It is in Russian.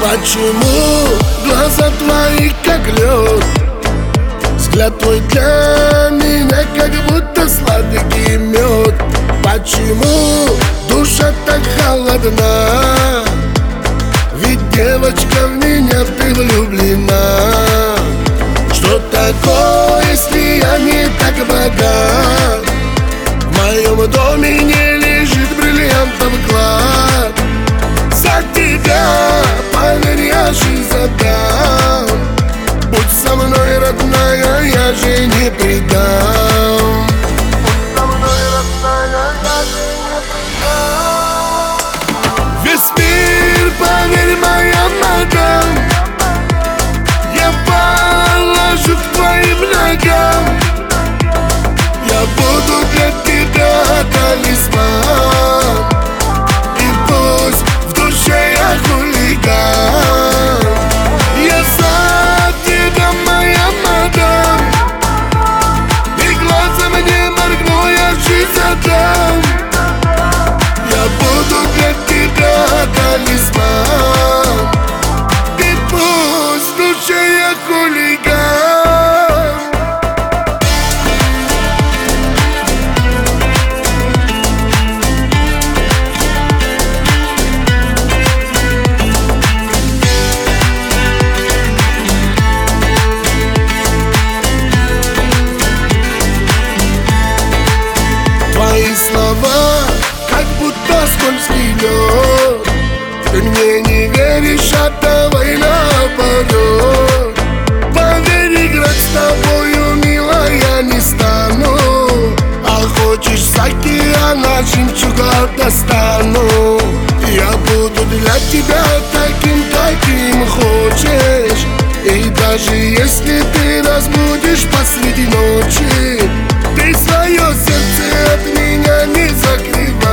Почему глаза твои как лед? Взгляд твой для меня как будто сладкий мед. Почему душа так холодна? Ведь девочка в меня ты влюблена. Что такое, если я не так богат? В моем доме не лежит бриллиантов клад. За тебя, поверь, я жизнь отдам. Будь со мной, родная, я же не предам. Будь со мной, родная, я же не предам. Весь мир, поверь, моя мадам, я положу к твоим ногам. Я буду для тебя талисман. И пусть в душе я хулиган. Я за тебя, моя мадам, и глазом не моргну, я жизнь отдам. Я буду для тебя талисман. И пусть в душе я хулиган. Твои слова, как будто скользкий лед. Ты мне не веришь, а давай наоборот. Поверь, играть с тобою, милая, не стану. А хочешь с океана жемчуга достану. Я буду для тебя таким, каким хочешь. И даже если ты разбудишь посреди ночи, ты свое сердце от меня не закрывай.